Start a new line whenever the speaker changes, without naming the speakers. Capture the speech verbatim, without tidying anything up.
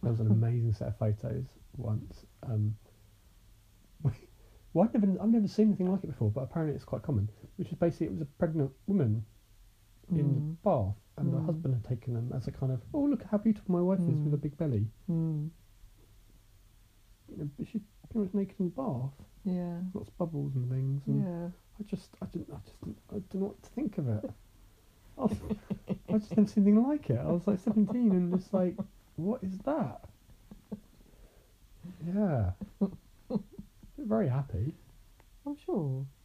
There was an amazing set of photos once. Um, well, I've never, I've never seen anything like it before, but apparently it's quite common. Which is basically it was a pregnant woman in the
Mm.
bath, and the
Mm.
husband had taken them as a kind of, oh look how beautiful my wife is with a
Mm.
big belly.
Mm.
You know, but she's pretty much naked in the bath,
Yeah.
lots of bubbles and things, and
Yeah.
I just, I didn't, I just, didn't, I don't know what to think of it. I, was, I just never seen anything like it. I was like seventeen and just like, what is that? Yeah, very happy.
I'm sure.